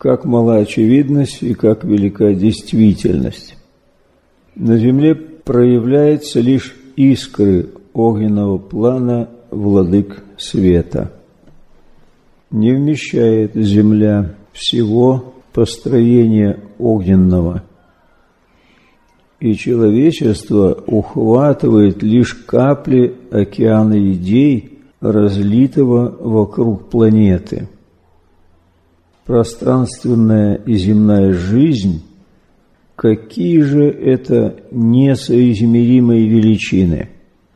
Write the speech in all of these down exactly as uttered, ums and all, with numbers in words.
как мала очевидность и как велика действительность. На земле проявляются лишь искры огненного плана владык света. Не вмещает земля всего построения огненного, и человечество ухватывает лишь капли океана идей, разлитого вокруг планеты. Пространственная и земная жизнь – какие же это несоизмеримые величины?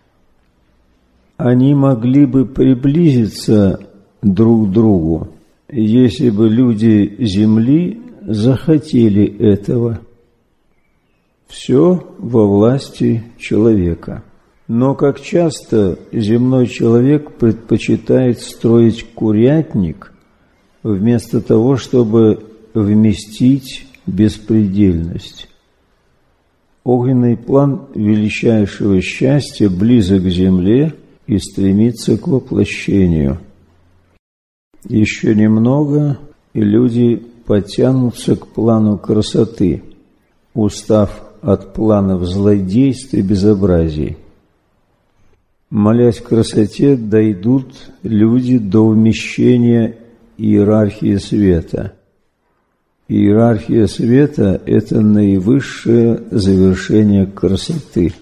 Они могли бы приблизиться друг к другу, если бы люди Земли захотели этого. Все во власти человека. Но как часто земной человек предпочитает строить курятник, вместо того, чтобы вместить беспредельность. Огненный план величайшего счастья близок к земле и стремится к воплощению. Еще немного, и люди потянутся к плану красоты, устав от планов злодейств и безобразий. Молясь красоте, дойдут люди до вмещения иерархии света. Иерархия света – это наивысшее завершение красоты.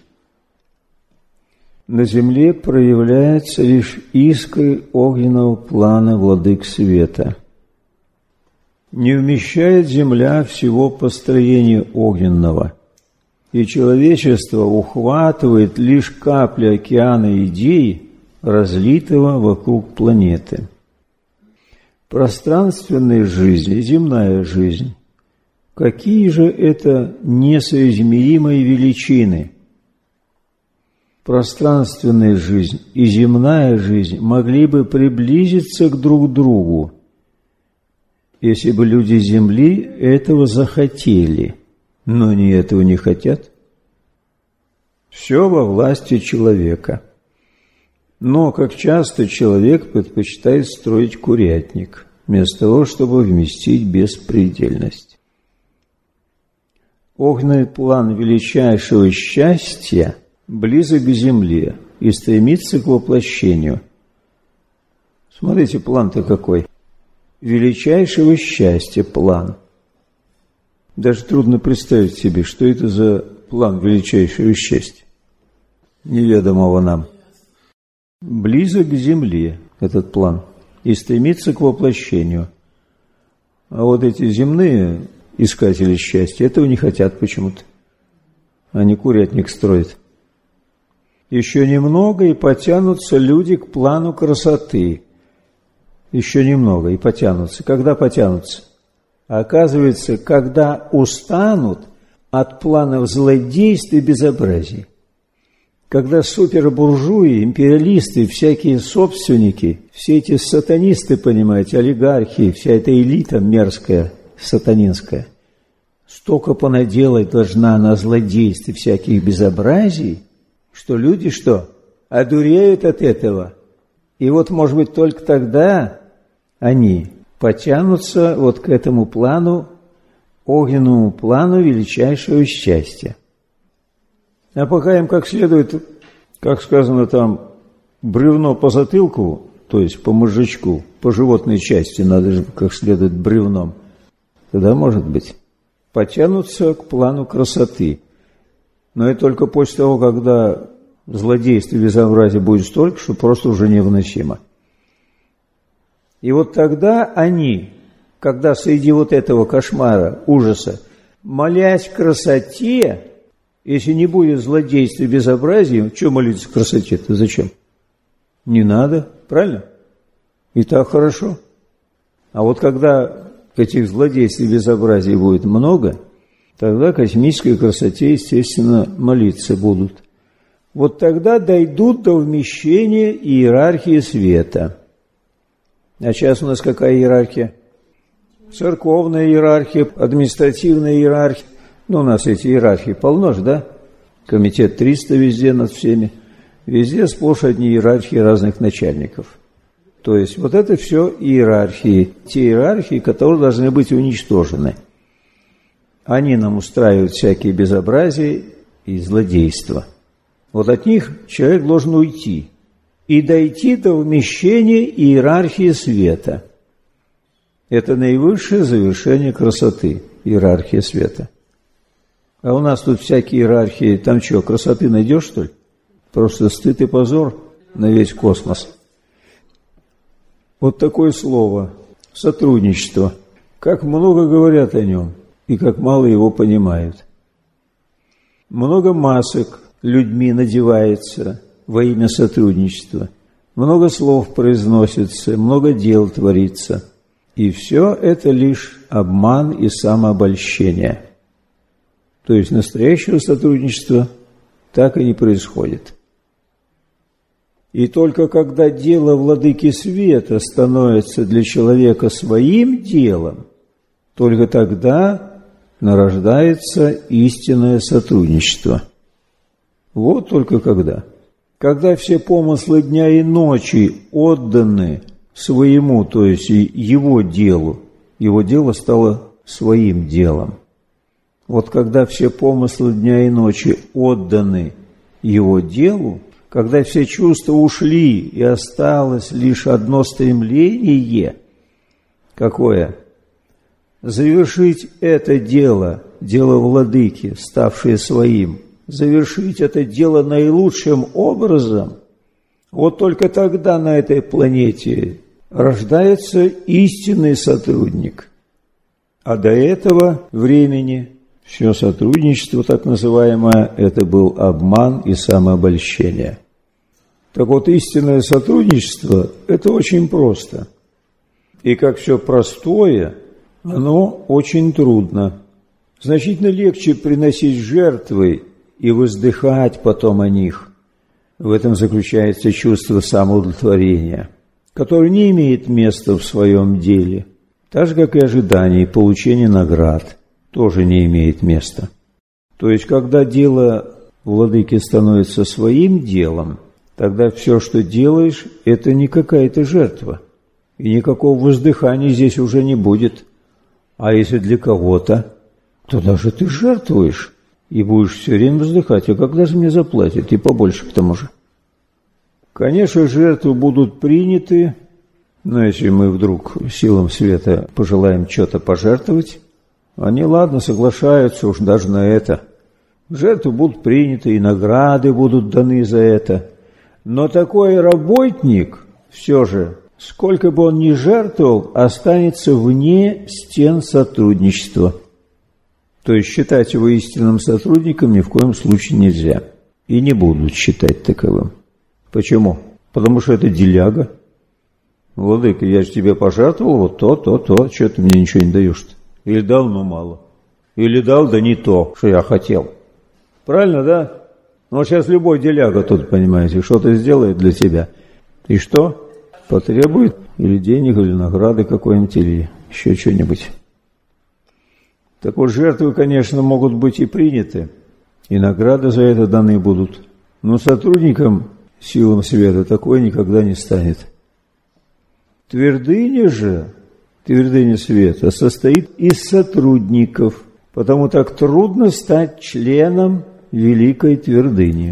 На земле проявляются лишь искры огненного плана владык света. Не вмещает земля всего построения огненного, и человечество ухватывает лишь капли океана идей, разлитого вокруг планеты. Пространственная жизнь и земная жизнь – какие же это несоизмеримые величины? Пространственная жизнь и земная жизнь могли бы приблизиться к друг другу, если бы люди Земли этого захотели, но они этого не хотят. Все во власти человека. Но, как часто, человек предпочитает строить курятник, вместо того, чтобы вместить беспредельность. Огненный план величайшего счастья близок к земле и стремится к воплощению. Смотрите, план-то какой. Величайшего счастья план. Даже трудно представить себе, что это за план величайшего счастья, неведомого нам. Близок к земле этот план и стремится к воплощению. А вот эти земные искатели счастья этого не хотят почему-то. Они курятник строят. Еще немного, и потянутся люди к плану красоты. Еще немного, и потянутся. Когда потянутся? А оказывается, когда устанут от планов злодейств и безобразий. Когда супербуржуи, империалисты, всякие собственники, все эти сатанисты, понимаете, олигархи, вся эта элита мерзкая, сатанинская, столько понаделать должна на злодействе всяких безобразий, что люди что? Одуреют от этого. И вот, может быть, только тогда они потянутся вот к этому плану, огненному плану величайшего счастья. А пока им как следует, как сказано там, бревно по затылку, то есть по мозжечку, по животной части надо же как следует бревном, тогда, может быть, потянутся к плану красоты. Но это только после того, когда злодейств и безобразия будет столько, что просто уже невыносимо. И вот тогда они, когда среди вот этого кошмара, ужаса, молясь красоте, если не будет злодейства и безобразия, что молиться красоте-то, зачем? Не надо, правильно? И так хорошо. А вот когда этих злодейств и безобразий будет много, тогда космической красоте, естественно, молиться будут. Вот тогда дойдут до вмещения иерархии света. А сейчас у нас какая иерархия? Церковная иерархия, административная иерархия. Ну, у нас эти иерархии полно же, да? Комитет триста везде над всеми. Везде сплошь одни иерархии разных начальников. То есть вот это все иерархии, те иерархии, которые должны быть уничтожены. Они нам устраивают всякие безобразия и злодейства. Вот от них человек должен уйти и дойти до вмещения иерархии света. Это наивысшее завершение красоты, иерархия света. А у нас тут всякие иерархии, там что, красоты найдешь, что ли? Просто стыд и позор на весь космос. Вот такое слово – сотрудничество. Как много говорят о нем, и как мало его понимают. Много масок людьми надевается во имя сотрудничества. Много слов произносится, много дел творится. И все это лишь обман и самообольщение. То есть настоящего сотрудничества так и не происходит. И только когда дело владыки света становится для человека своим делом, только тогда нарождается истинное сотрудничество. Вот только когда. Когда все помыслы дня и ночи отданы своему, то есть его делу, его дело стало своим делом. Вот когда все помыслы дня и ночи отданы его делу, когда все чувства ушли и осталось лишь одно стремление, какое? Завершить это дело, дело владыки, ставшее своим, завершить это дело наилучшим образом, вот только тогда на этой планете рождается истинный сотрудник. А до этого времени все сотрудничество, так называемое, это был обман и самообольщение. Так вот, истинное сотрудничество – это очень просто. И как все простое, оно очень трудно. Значительно легче приносить жертвы и воздыхать потом о них. В этом заключается чувство самоудовлетворения, которое не имеет места в своем деле, так же, как и ожидание и получение наград тоже не имеет места. То есть, когда дело владыки становится своим делом, тогда все, что делаешь, это не какая-то жертва. И никакого воздыхания здесь уже не будет. А если для кого-то, то даже ты жертвуешь и будешь все время вздыхать. А когда же мне заплатят? И побольше к тому же. Конечно, жертвы будут приняты, но если мы вдруг силам света пожелаем что-то пожертвовать, они, ладно, соглашаются уж даже на это. Жертвы будут приняты, и награды будут даны за это. Но такой работник все же, сколько бы он ни жертвовал, останется вне стен сотрудничества. То есть считать его истинным сотрудником ни в коем случае нельзя. И не будут считать таковым. Почему? Потому что это деляга. Владыка, я же тебе пожертвовал вот то, то, то, что ты мне ничего не даешь-то? Или дал, но мало. Или дал, да не то, что я хотел. Правильно, да? Ну, вот сейчас любой деляга тут, понимаете, что-то сделает для тебя. И что? Потребует или денег, или награды какой-нибудь, или еще что-нибудь. Так вот, жертвы, конечно, могут быть и приняты, и награды за это даны будут. Но сотрудникам силам света такое никогда не станет. Твердыня же, твердыня света, состоит из сотрудников, потому так трудно стать членом великой твердыни.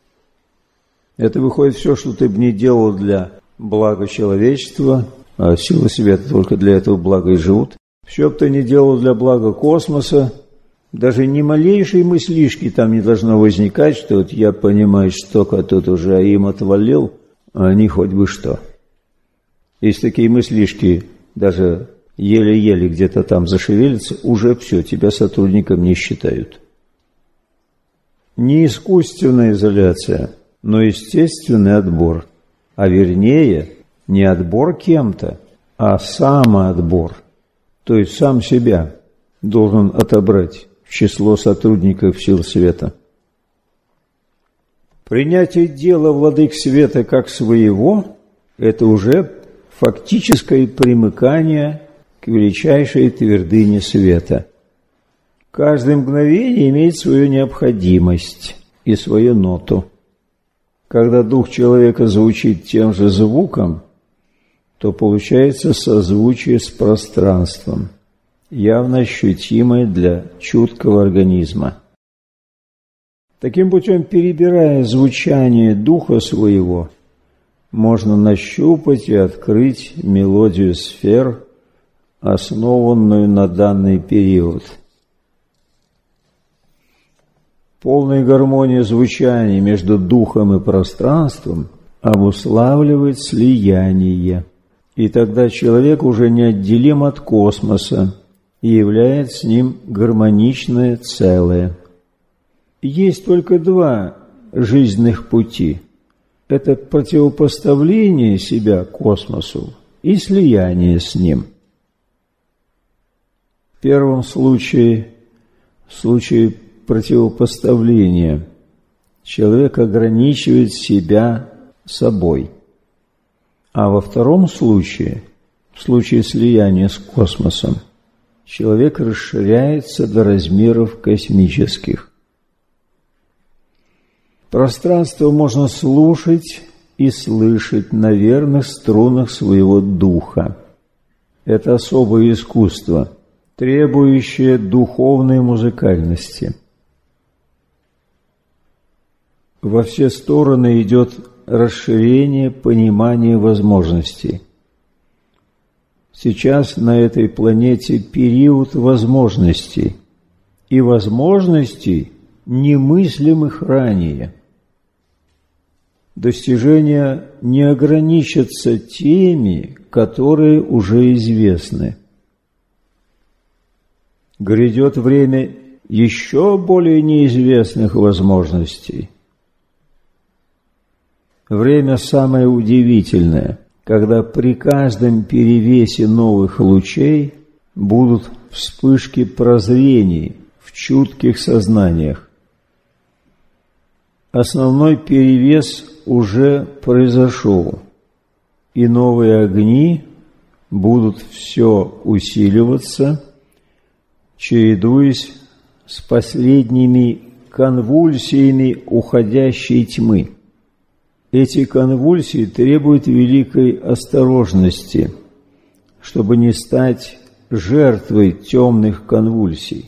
Это выходит все, что ты бы не делал для блага человечества, а силы света только для этого блага и живут. Все бы ты не делал для блага космоса, даже ни малейшей мыслишки там не должно возникать, что вот я, понимаешь, столько тут уже им отвалил, а они хоть бы что. Если такие мыслишки даже еле-еле где-то там зашевелятся, уже все, тебя сотрудником не считают. Не искусственная изоляция, но естественный отбор. А вернее, не отбор кем-то, а самоотбор. То есть сам себя должен отобрать в число сотрудников сил света. Принятие дела владык света как своего – это уже фактическое примыкание к величайшей твердыне света. Каждое мгновение имеет свою необходимость и свою ноту. Когда дух человека звучит тем же звуком, то получается созвучие с пространством, явно ощутимое для чуткого организма. Таким путем, перебирая звучание духа своего, можно нащупать и открыть мелодию сфер, основанную на данный период. Полная гармония звучания между духом и пространством обуславливает слияние, и тогда человек уже неотделим от космоса и является с ним гармоничное целое. Есть только два жизненных пути. Это противопоставление себя космосу и слияние с ним. В первом случае, в случае противопоставления, человек ограничивает себя собой. А во втором случае, в случае слияния с космосом, человек расширяется до размеров космических. Пространство можно слушать и слышать на верных струнах своего духа. Это особое искусство, требующее духовной музыкальности. Во все стороны идет расширение понимания возможностей. Сейчас на этой планете период возможностей, и возможностей, немыслимых ранее. Достижения не ограничатся теми, которые уже известны. Грядет время еще более неизвестных возможностей. Время самое удивительное, когда при каждом перевесе новых лучей будут вспышки прозрений в чутких сознаниях. Основной перевес уже произошел, и новые огни будут все усиливаться, чередуясь с последними конвульсиями уходящей тьмы. Эти конвульсии требуют великой осторожности, чтобы не стать жертвой темных конвульсий.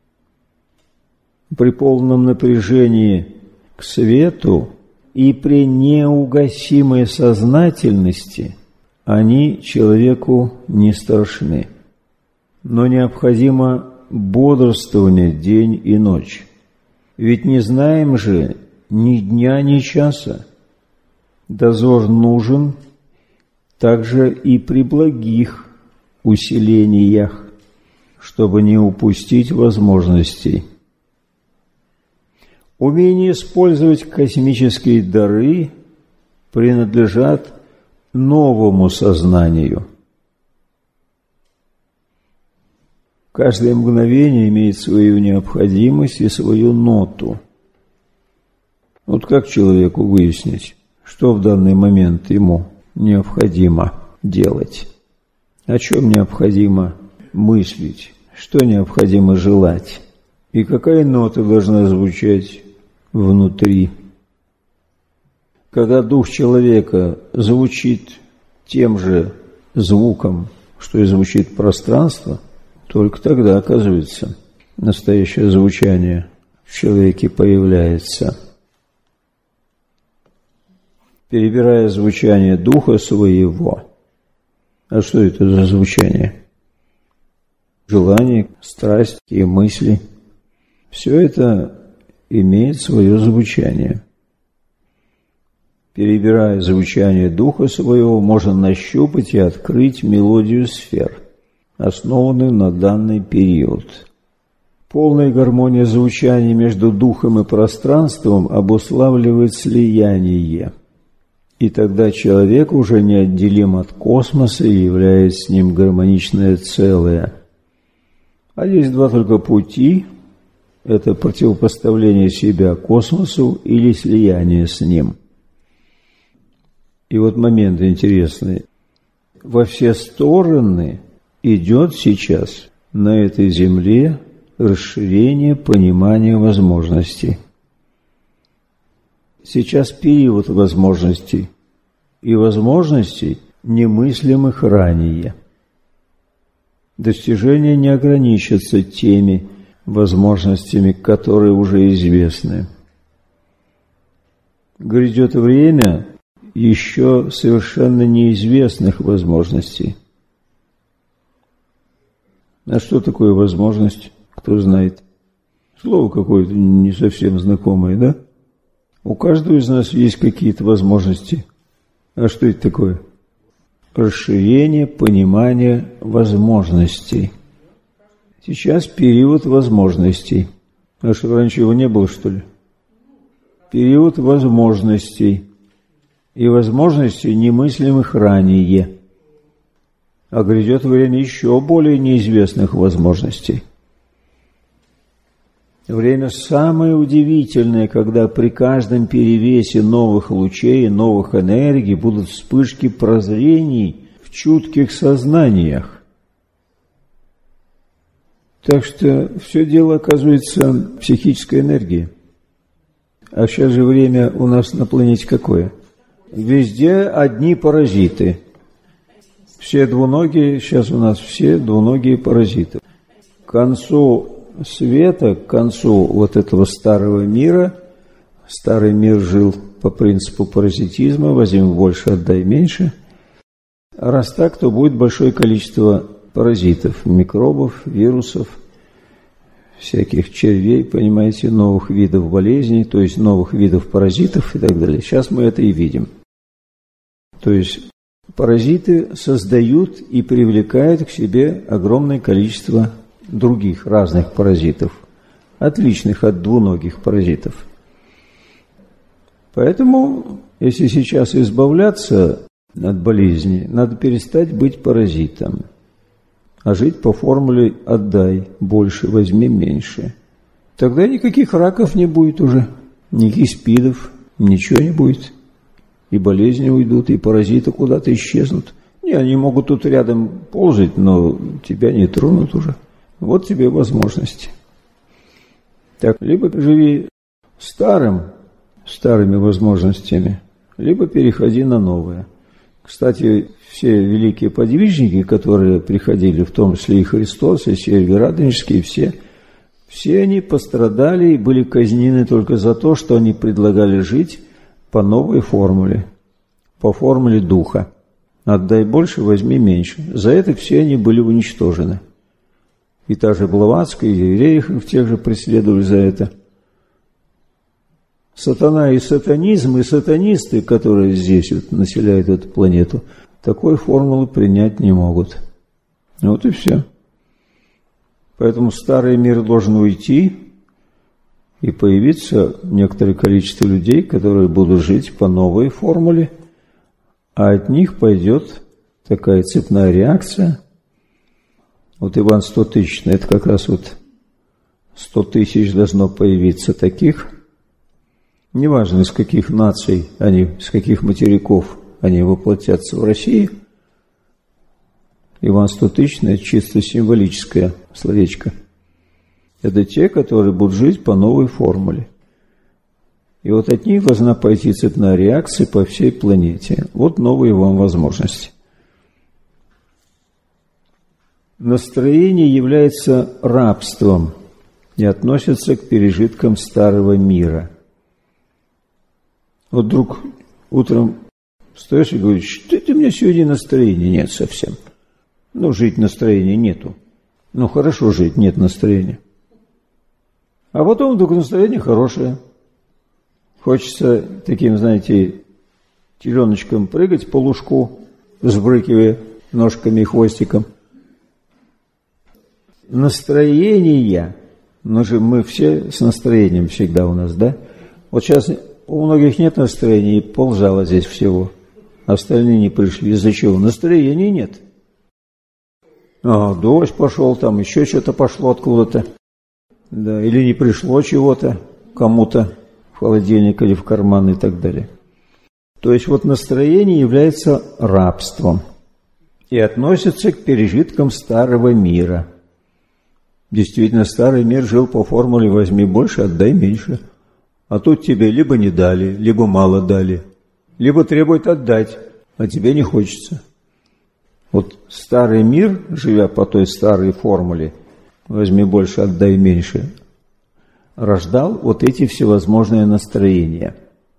При полном напряжении к свету и при неугасимой сознательности они человеку не страшны. Но необходимо бодрствование день и ночь. Ведь не знаем же ни дня, ни часа. Дозор нужен также и при благих усилениях, чтобы не упустить возможностей. Умение использовать космические дары принадлежат новому сознанию. Каждое мгновение имеет свою необходимость и свою ноту. Вот как человеку выяснить, что в данный момент ему необходимо делать? О чем необходимо мыслить? Что необходимо желать? И какая нота должна звучать внутри? Когда дух человека звучит тем же звуком, что и звучит пространство, только тогда, оказывается, настоящее звучание в человеке появляется. Перебирая звучание духа своего. А что это за звучание? Желание, страсть и мысли. Все это имеет свое звучание. Перебирая звучание духа своего, можно нащупать и открыть мелодию сфер, основанную на данный период. Полная гармония звучания между духом и пространством обуславливает слияние. И тогда человек уже неотделим от космоса и является с ним гармоничное целое. А есть два только пути. Это противопоставление себя космосу или слияние с ним. И вот момент интересный. Во все стороны идет сейчас на этой земле расширение понимания возможностей. Сейчас период возможностей, и возможностей немыслимых ранее. Достижения не ограничатся теми возможностями, которые уже известны. Грядет время еще совершенно неизвестных возможностей. А что такое возможность? Кто знает? Слово какое-то не совсем знакомое, да? У каждого из нас есть какие-то возможности. А что это такое? Расширение понимания возможностей. Сейчас период возможностей. А что, раньше его не было, что ли? Период возможностей. И возможностей, немыслимых ранее. А грядет время еще более неизвестных возможностей. Время самое удивительное, когда при каждом перевесе новых лучей, новых энергий будут вспышки прозрений в чутких сознаниях. Так что все дело, оказывается, в психической энергии. А сейчас же время у нас на планете какое? Везде одни паразиты. Все двуногие, сейчас у нас все двуногие паразиты. К концу света, к концу вот этого старого мира, старый мир жил по принципу паразитизма, возьми больше, отдай меньше. А раз так, то будет большое количество паразитов, микробов, вирусов, всяких червей, понимаете, новых видов болезней, то есть новых видов паразитов и так далее. Сейчас мы это и видим. То есть паразиты создают и привлекают к себе огромное количество других разных паразитов, отличных от двуногих паразитов. Поэтому, если сейчас избавляться от болезни, надо перестать быть паразитом, а жить по формуле «отдай больше, возьми меньше». Тогда никаких раков не будет уже, никаких спидов, ничего не будет. И болезни уйдут, и паразиты куда-то исчезнут. Не, они могут тут рядом ползать, но тебя не тронут уже. Вот тебе возможности. Так, либо живи старым, старыми возможностями, либо переходи на новые. Кстати, все великие подвижники, которые приходили, в том числе и Христос, и Сергий Радонежский, все, все они пострадали и были казнены только за то, что они предлагали жить по новой формуле, по формуле духа. Отдай больше, возьми меньше. За это все они были уничтожены. И та же Блаватская, и Рерихов тех же преследовали за это. Сатана и сатанизм, и сатанисты, которые здесь вот населяют эту планету, такой формулы принять не могут. Вот и все. Поэтому старый мир должен уйти, и появиться некоторое количество людей, которые будут жить по новой формуле, а от них пойдет такая цепная реакция. Вот Иван Стотысячный, это как раз вот сто тысяч должно появиться таких, неважно, из каких наций они, из каких материков они воплотятся в России. Иван Стотысячный – это чисто символическое словечко. Это те, которые будут жить по новой формуле. И вот от них должна пойти цепная реакция по всей планете. Вот новые вам возможности. Настроение является рабством и относится к пережиткам старого мира. Вот вдруг утром встаешь и говоришь, что-то у меня сегодня настроения нет совсем. Ну, жить настроения нету. Ну, хорошо жить, нет настроения. А потом вдруг настроение хорошее. Хочется таким, знаете, теленочком прыгать по лужку, взбрыкивая ножками и хвостиком. Настроение, ну же мы все с настроением всегда у нас, да? Вот сейчас у многих нет настроения, и ползала здесь всего. Остальные не пришли. Из-за чего? Настроения нет. А, дождь пошел, там еще что-то пошло откуда-то. Да, или не пришло чего-то кому-то в холодильник или в карман и так далее. То есть вот настроение является рабством и относится к пережиткам старого мира. Действительно, старый мир жил по формуле «возьми больше, отдай меньше». А тут тебе либо не дали, либо мало дали, либо требуют отдать, а тебе не хочется. Вот старый мир, живя по той старой формуле, возьми больше, отдай меньше, рождал вот эти всевозможные настроения.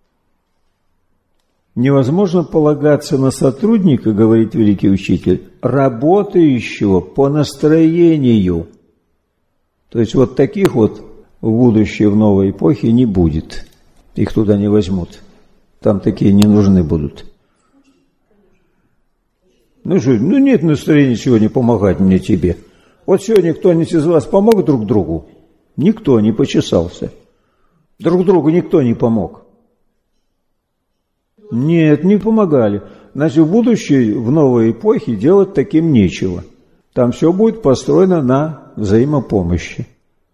Невозможно полагаться на сотрудника, говорит великий учитель, работающего по настроению. То есть вот таких вот в будущее, в новой эпохе не будет. Их туда не возьмут. Там такие не нужны будут. Ну что, ну нет настроения сегодня помогать мне тебе. Вот сегодня кто-нибудь из вас помог друг другу? Никто не почесался. Друг другу никто не помог. Нет, не помогали. Значит, в будущее, в новой эпохе делать таким нечего. Там все будет построено на взаимопомощи.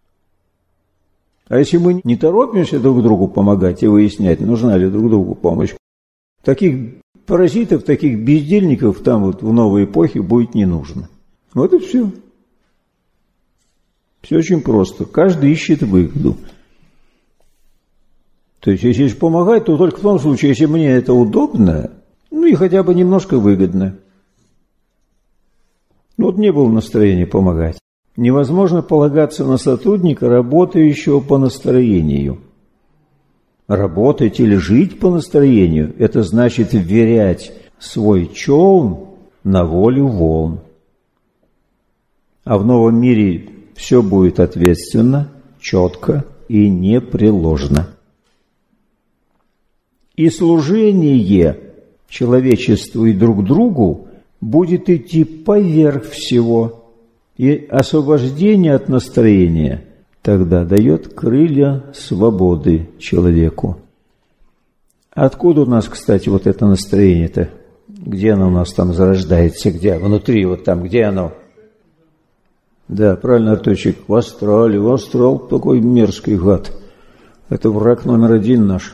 А если мы не торопимся друг другу помогать и выяснять, нужна ли друг другу помощь, таких паразитов, таких бездельников там вот в новой эпохе будет не нужно. Вот и все. Все очень просто. Каждый ищет выгоду. То есть, если помогать, то только в том случае, если мне это удобно, ну и хотя бы немножко выгодно. Ну вот не было настроения помогать. Невозможно полагаться на сотрудника, работающего по настроению. Работать или жить по настроению – это значит вверять свой челн на волю волн. А в новом мире все будет ответственно, четко и непреложно. И служение человечеству и друг другу будет идти поверх всего. И освобождение от настроения тогда дает крылья свободы человеку. Откуда у нас, кстати, вот это настроение-то? Где оно у нас там зарождается? Где? Внутри, вот там, где оно? Да, правильно, Артурчик, в астрале. В астрал такой мерзкий гад. Это враг номер один наш.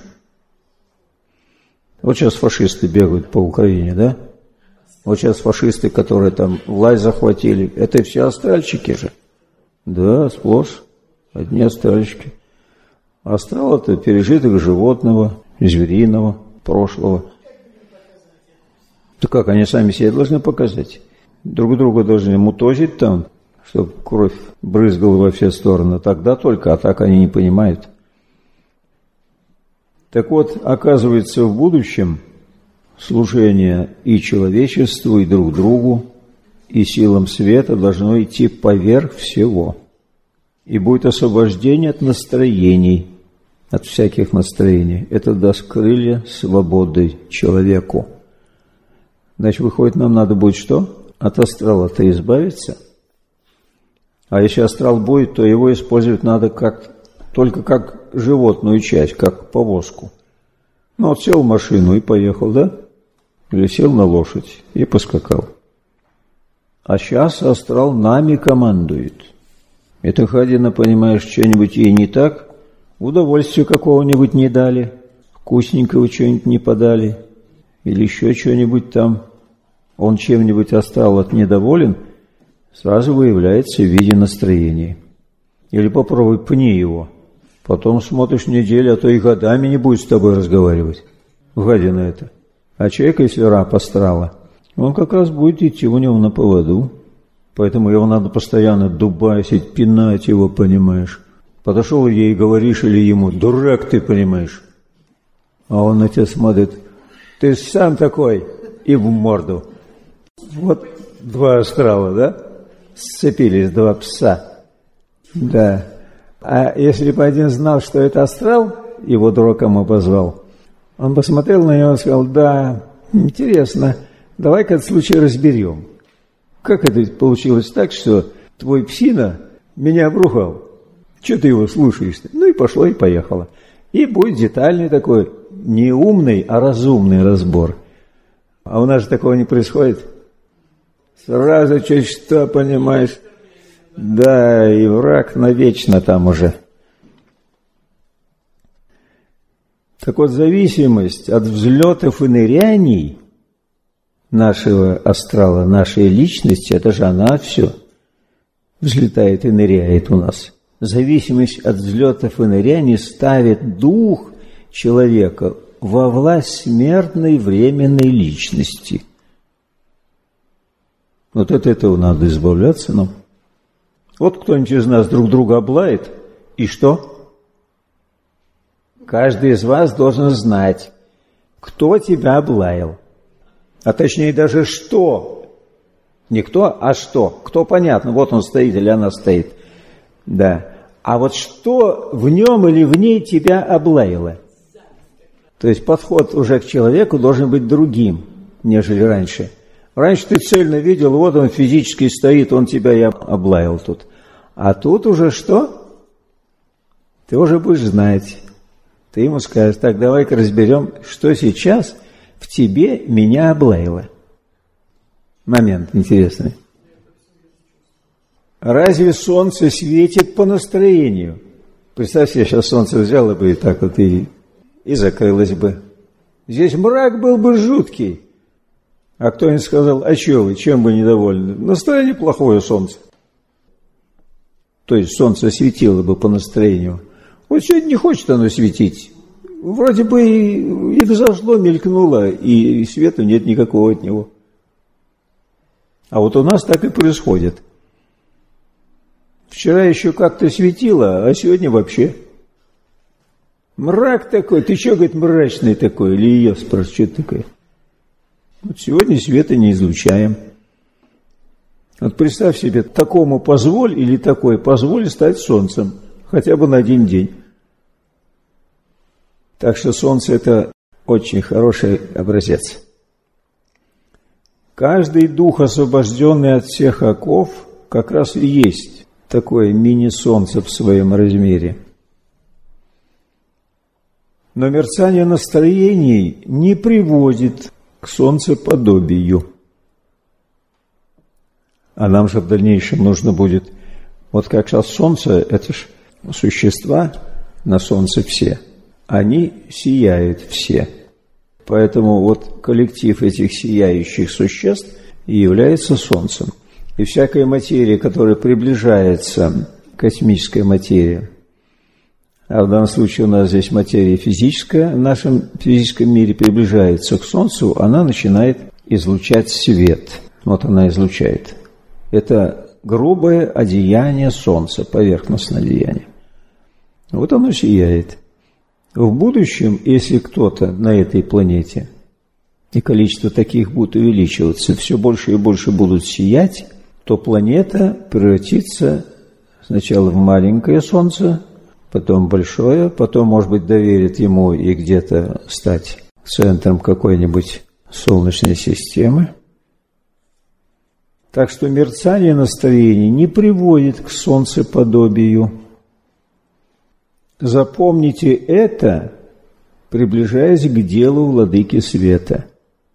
Вот сейчас фашисты бегают по Украине, да? Вот сейчас фашисты, которые там власть захватили, это все астральщики же. Да, сплошь. Одни астральщики. Астрал – это пережиток животного, звериного, прошлого. То как, они сами себе должны показать? Друг друга должны мутозить там, чтобы кровь брызгала во все стороны. Тогда только, а так они не понимают. Так вот, оказывается, в будущем служение и человечеству, и друг другу, и силам света должно идти поверх всего. И будет освобождение от настроений, от всяких настроений. Это даст крылья свободы человеку. Значит, выходит, нам надо будет что? От астрала-то избавиться. А если астрал будет, то его использовать надо как, только как животную часть, как повозку. Ну, вот сел в машину и поехал, да? Или сел на лошадь и поскакал. А сейчас астрал нами командует. Это Хадина, понимаешь, что-нибудь ей не так, удовольствия какого-нибудь не дали, вкусненького что-нибудь не подали, или еще что-нибудь там. Он чем-нибудь астрал от недоволен, сразу выявляется в виде настроения. Или попробуй пни его. Потом смотришь неделю, а то и годами не будет с тобой разговаривать. Гадина это. А человек, если раб астрала, он как раз будет идти у него на поводу. Поэтому его надо постоянно дубасить, пинать его, понимаешь. Подошел ей и говоришь, или ему: дурак ты, понимаешь. А он на тебя смотрит: ты сам такой, и в морду. Вот два астрала, да? Сцепились, два пса. Да. А если бы один знал, что это астрал, его дураком обозвал, он посмотрел на него и сказал: да, интересно, давай-ка этот случай разберем. Как это получилось так, что твой псина меня обругал? Че ты его слушаешь-то? Ну и пошло, и поехало. И будет детальный такой, не умный, а разумный разбор. А у нас же такого не происходит. Сразу чуть что, понимаешь. Да, и враг навечно там уже. Так вот, зависимость от взлетов и ныряний нашего астрала, нашей личности, это же она все взлетает и ныряет у нас. Зависимость от взлетов и ныряний ставит дух человека во власть смертной временной личности. Вот от этого надо избавляться нам. Вот кто-нибудь из нас друг друга облает, и что? Каждый из вас должен знать, кто тебя облаял. А точнее даже что. Не кто, а что. Кто, понятно, вот он стоит или она стоит. Да. А вот что в нем или в ней тебя облаяло? То есть подход уже к человеку должен быть другим, нежели раньше. Раньше ты цельно видел, вот он физически стоит, он тебя и облаял тут. А тут уже что? Ты уже будешь знать. Ты ему скажешь, так, давай-ка разберем, что сейчас в тебе меня облаяло. Момент интересный. Разве солнце светит по настроению? Представь себе, сейчас солнце взяло бы и так вот и, и закрылось бы. Здесь мрак был бы жуткий. А кто-нибудь сказал, а что вы, чем вы недовольны? Настроение плохое солнце. То есть солнце светило бы по настроению. Вот сегодня не хочет оно светить. Вроде бы и, и взошло, мелькнуло, и, и света нет никакого от него. А вот у нас так и происходит. Вчера еще как-то светило, а сегодня вообще. Мрак такой. Ты что, говорит, мрачный такой? Или ее спрашивает, что такое? Вот сегодня света не излучаем. Вот представь себе, такому позволь или такой позволь стать солнцем. Хотя бы на один день. Так что солнце – это очень хороший образец. Каждый дух, освобожденный от всех оков, как раз и есть такое мини-солнце в своем размере. Но мерцание настроений не приводит к солнцеподобию. А нам же в дальнейшем нужно будет, вот как сейчас солнце, это ж существа на солнце все, они сияют все. Поэтому вот коллектив этих сияющих существ и является солнцем. И всякая материя, которая приближается к космической материи, а в данном случае у нас здесь материя физическая, в нашем физическом мире приближается к Солнцу, она начинает излучать свет. Вот она излучает. Это грубое одеяние Солнца, поверхностное одеяние. Вот оно сияет. В будущем, если кто-то на этой планете, и количество таких будет увеличиваться, все больше и больше будут сиять, то планета превратится сначала в маленькое Солнце, потом большое, потом, может быть, доверит ему и где-то стать центром какой-нибудь Солнечной системы. Так что мерцание настроений не приводит к солнцеподобию. Запомните это, приближаясь к делу владыки света.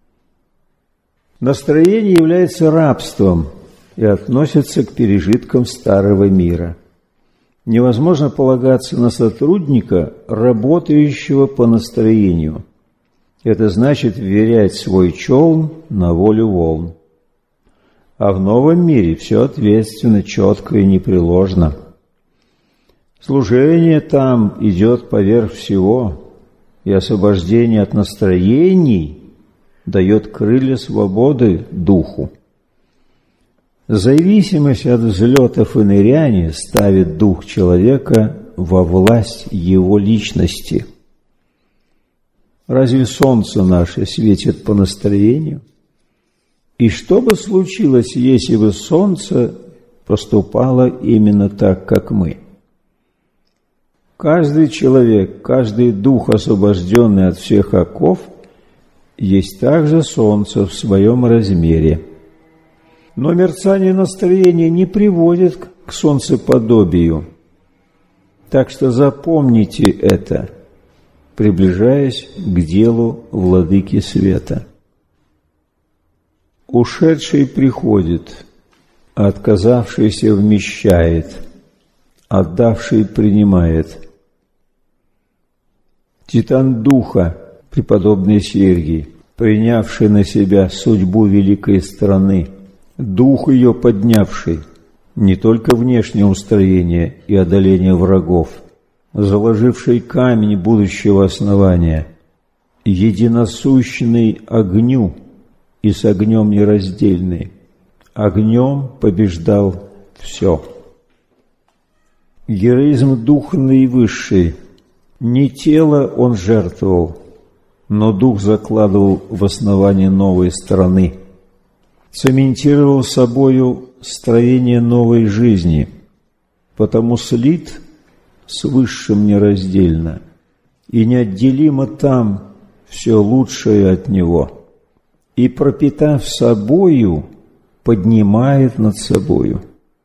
Настроение является рабством и относится к пережиткам старого мира. Невозможно полагаться на сотрудника, работающего по настроению. Это значит вверять свой челн на волю волн. А в новом мире все ответственно, четко и непреложно. Служение там идет поверх всего, и освобождение от настроений дает крылья свободы духу. Зависимость от взлетов и ныряния ставит дух человека во власть его личности. Разве солнце наше светит по настроению? И что бы случилось, если бы солнце поступало именно так, как мы? Каждый человек, каждый дух, освобожденный от всех оков, есть также солнце в своем размере. Но мерцание настроения не приводит к солнцеподобию. Так что запомните это, приближаясь к делу владыки света. Ушедший приходит, а отказавшийся вмещает, отдавший принимает. Титан духа, преподобный Сергий, принявший на себя судьбу великой страны, дух ее поднявший, не только внешнее устроение и одоление врагов, заложивший камень будущего основания, единосущный огню и с огнем нераздельный, огнем побеждал все. Героизм духа наивысший. Не тело он жертвовал, но дух закладывал в основание новой страны. Цементировал собою строение новой жизни, потому слит с высшим нераздельно, и неотделимо там все лучшее от него, и, пропитав собою, поднимает над собою.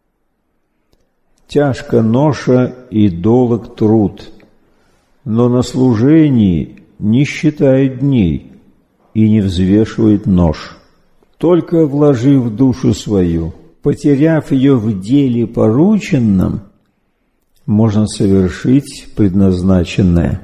Тяжка ноша и долог труд, но на служении не считает дней и не взвешивает нож. Только вложив душу свою, потеряв ее в деле порученном, можно совершить предназначенное.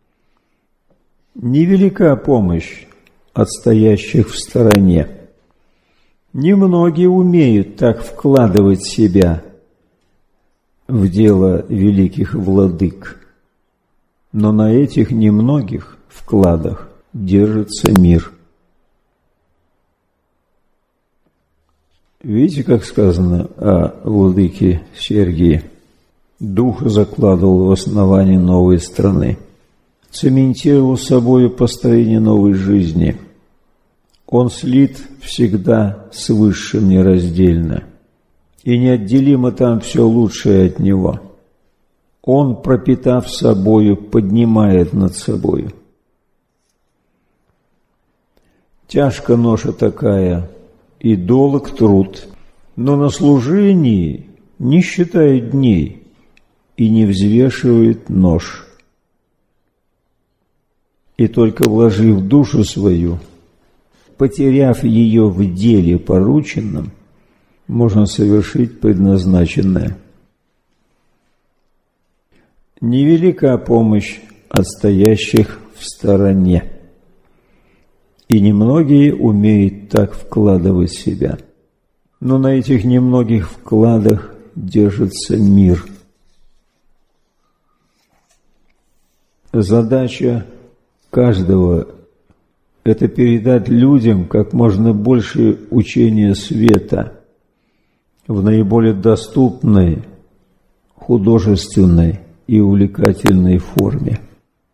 Невелика помощь от стоящих в стороне. Немногие умеют так вкладывать себя в дело великих владык, но на этих немногих вкладах держится мир. Видите, как сказано о владыке Сергии? Дух закладывал в основание новой страны, цементировал собою построение новой жизни. Он слит всегда с высшим нераздельно, и неотделимо там все лучшее от него. Он, пропитав собою, поднимает над собою. Тяжка ноша такая, и долг труд, но на служении не считает дней и не взвешивает нож. И только вложив душу свою, потеряв ее в деле порученном, можно совершить предназначенное. Невелика помощь от стоящих в стороне, и немногие умеют так вкладывать себя. Но на этих немногих вкладах держится мир. Задача каждого – это передать людям как можно больше учения света в наиболее доступной, художественной и увлекательной форме.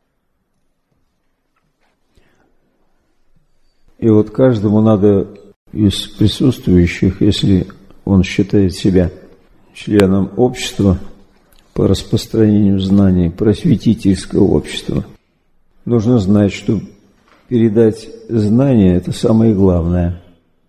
И вот каждому надо из присутствующих, если он считает себя членом общества по распространению знаний, просветительского общества, нужно знать, что передать знания – это самое главное.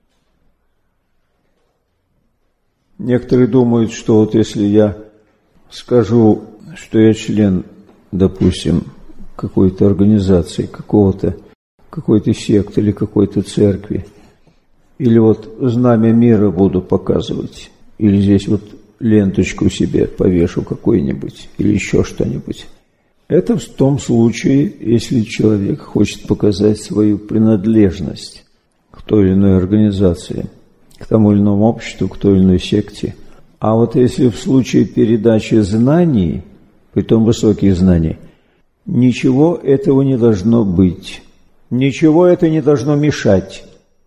Некоторые думают, что вот если я скажу, что я член, допустим, какой-то организации, какого-то, какой-то секты или какой-то церкви, или вот знамя мира буду показывать, или здесь вот ленточку себе повешу какой-нибудь, или еще что-нибудь. Это в том случае, если человек хочет показать свою принадлежность к той или иной организации, к тому или иному обществу, к той или иной секте. А вот если в случае передачи знаний, притом высоких знаний, ничего этого не должно быть. Ничего это не должно мешать.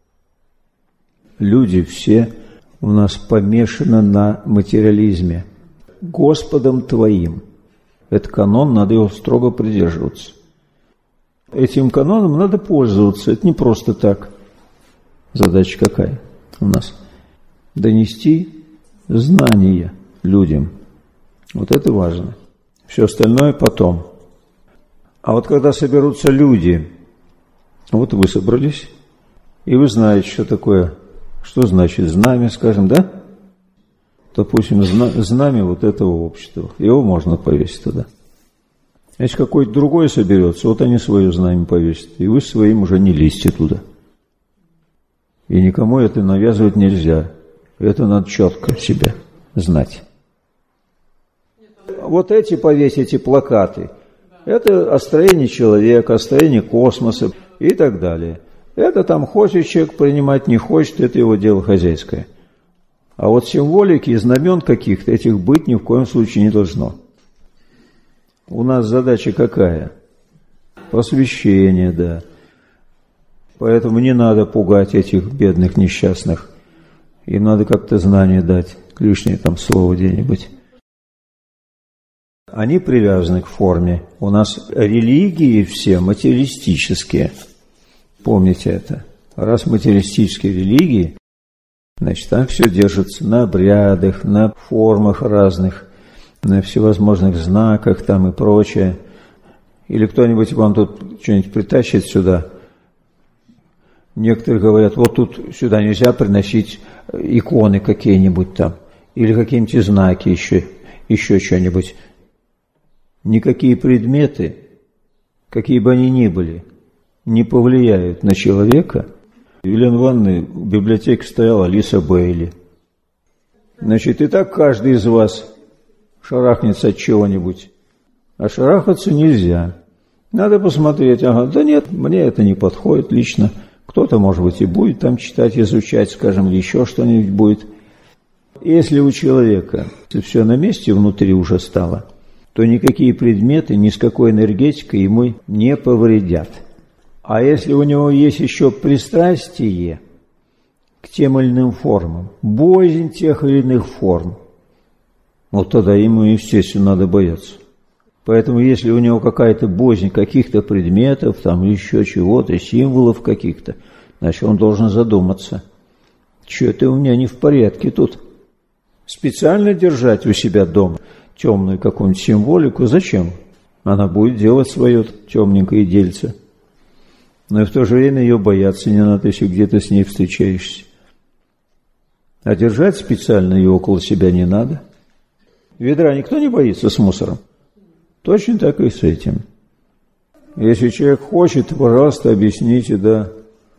Люди все у нас помешаны на материализме. Господом твоим. Это канон, надо его строго придерживаться. Этим каноном надо пользоваться. Это не просто так. Задача какая у нас? Донести знания людям. Вот это важно. Все остальное потом. А вот когда соберутся люди, вот вы собрались, и вы знаете, что такое, что значит знамя, скажем, да? Допустим, знамя вот этого общества. Его можно повесить туда. Если какой-то другой соберется, вот они свое знамя повесят, и вы своим уже не лезьте туда. И никому это навязывать нельзя. Это надо четко себе знать. Вот эти повесите плакаты. Это о строении человека, о строении космоса и так далее. Это там хочет человек принимать, не хочет, это его дело хозяйское. А вот символики и знамен каких-то этих быть ни в коем случае не должно. У нас задача какая? Посвящение, да. Поэтому не надо пугать этих бедных несчастных Им надо как-то знание дать, лишнее там слово где-нибудь. Они привязаны к форме. У нас религии все материалистические. Помните это. Раз материалистические религии, значит, там все держится на обрядах, на формах разных, на всевозможных знаках там и прочее. Или кто-нибудь вам тут что-нибудь притащит сюда. Некоторые говорят, вот тут сюда нельзя приносить иконы какие-нибудь там, или какие-нибудь знаки еще, еще что-нибудь. Никакие предметы, какие бы они ни были, не повлияют на человека. В Елене Ивановне в библиотеке стояла Алиса Бейли. Значит, и так каждый из вас шарахнется от чего-нибудь. А шарахаться нельзя. Надо посмотреть, ага, да нет, мне это не подходит лично. Кто-то, может быть, и будет там читать, изучать, скажем, или еще что-нибудь будет. Если у человека все на месте внутри уже стало, то никакие предметы ни с какой энергетикой ему не повредят. А если у него есть еще пристрастие к тем или иным формам, боязнь тех или иных форм, вот тогда ему, естественно, надо бояться. Поэтому, если у него какая-то боязнь каких-то предметов, там еще чего-то, символов каких-то, значит, он должен задуматься, что это у меня не в порядке тут. Специально держать у себя дома темную какую-нибудь символику, зачем? Она будет делать свое темненькое дельце. Но и в то же время ее бояться не надо, если где-то с ней встречаешься. А держать специально ее около себя не надо. Ведра никто не боится с мусором? Точно так и с этим. Если человек хочет, пожалуйста, объясните, да.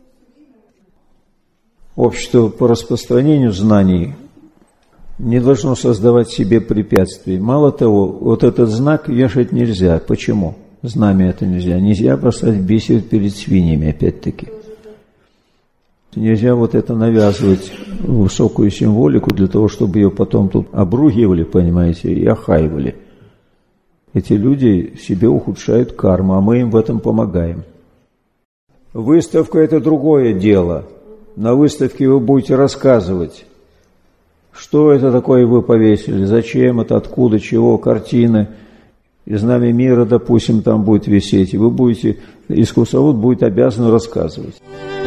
Общество по распространению знаний не должно создавать себе препятствий. Мало того, вот этот знак вешать нельзя. Почему? Знамя это нельзя. Нельзя бросать бисер перед свиньями, опять-таки. Нельзя вот это навязывать высокую символику для того, чтобы ее потом тут обругивали, понимаете, и охаивали. Эти люди себе ухудшают карму, а мы им в этом помогаем. Выставка – это другое дело. На выставке вы будете рассказывать, что это такое вы повесили, зачем это, откуда, чего, картины. И знамя мира, допустим, там будет висеть. И вы будете, искусствовед будет обязан рассказывать.